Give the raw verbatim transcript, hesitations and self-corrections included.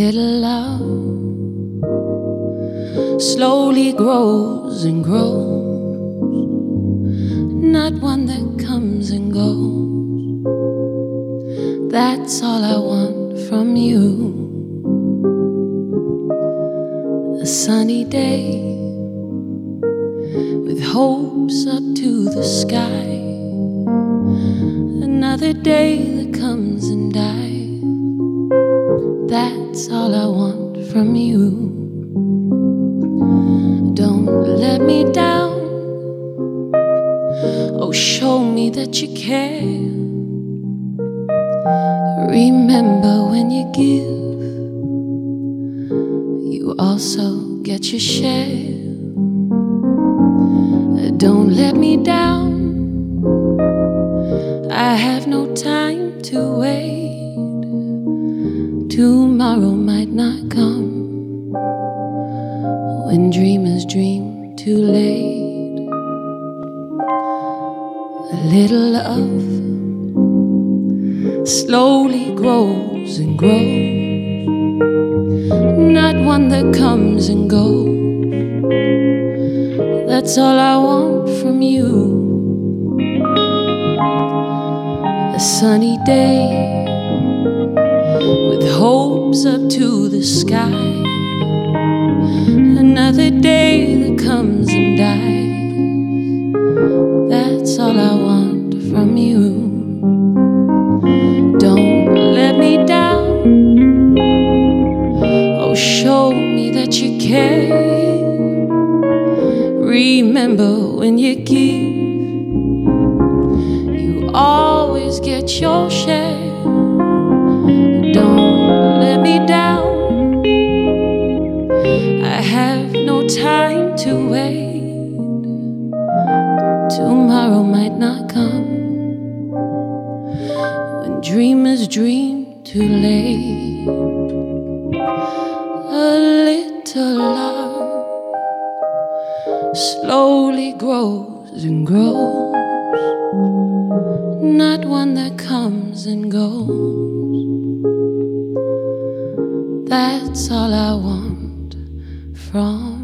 little love slowly grows and grows, not one that comes and goes. That's all I want from you. A sunny day with hopes up to the sky, another day that comes and dies. That's all I want from you. Don't let me down. Oh, show me that you care. Remember, when you give, you also get your share. Don't let me down. I have no time to wait. Tomorrow might not come. When dreamers dream too late. A little love slowly grows and grows, not one that comes and goes. That's all I want from you. A sunny day with hopes up to the sky, another day that comes and dies. That's all I want from you. Don't let me down. Oh, show me that you care. Remember, when you give, you always get your share. Don't let me down. I have no time to wait. Tomorrow might not come. When dreamers dream too late. A little love slowly grows and grows, not one that comes and goes. That's all I want from